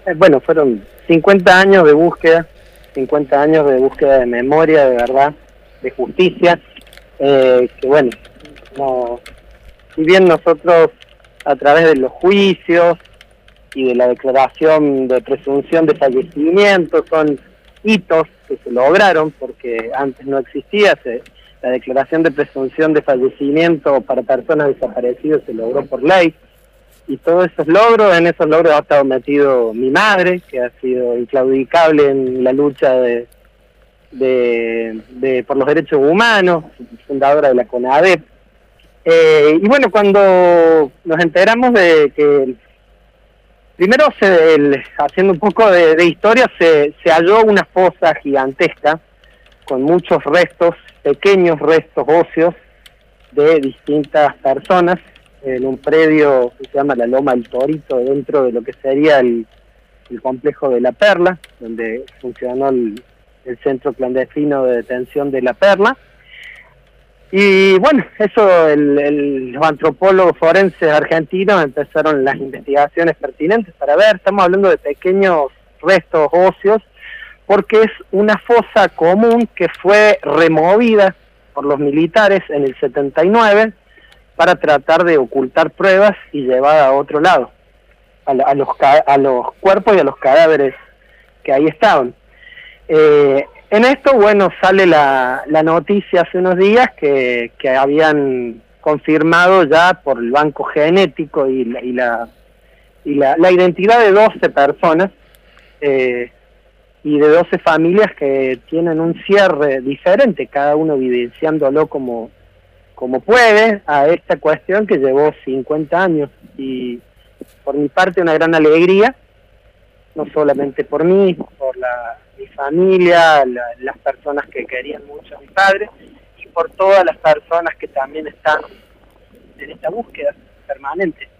Bueno, fueron 50 años de búsqueda, 50 años de búsqueda de memoria, de verdad, de justicia, que bueno, no, si bien nosotros a través de los juicios y de la declaración de presunción de fallecimiento son hitos que se lograron porque antes no existía, la declaración de presunción de fallecimiento para personas desaparecidas se logró por ley, y todos esos logros, en esos logros ha estado metido mi madre, que ha sido inclaudicable en la lucha por los derechos humanos, fundadora de la CONADEP. Y bueno, cuando nos enteramos de que, primero haciendo un poco de historia, se halló una fosa gigantesca con muchos restos, pequeños restos óseos de distintas personas, en un predio que se llama la Loma del Torito, dentro de lo que sería el complejo de La Perla, donde funcionó el centro clandestino de detención de La Perla. Y bueno, eso los antropólogos forenses argentinos empezaron las investigaciones pertinentes para ver, estamos hablando de pequeños restos óseos, porque es una fosa común que fue removida por los militares en el 79 para tratar de ocultar pruebas y llevar a otro lado, a los cuerpos y a los cadáveres que ahí estaban. En esto, bueno, sale la noticia hace unos días que habían confirmado ya por el banco genético y la identidad de 12 personas y de 12 familias que tienen un cierre diferente, cada uno evidenciándolo como puede, a esta cuestión que llevó 50 años. Y por mi parte una gran alegría, no solamente por mí, por mi familia, las personas que querían mucho a mi padre, y por todas las personas que también están en esta búsqueda permanente.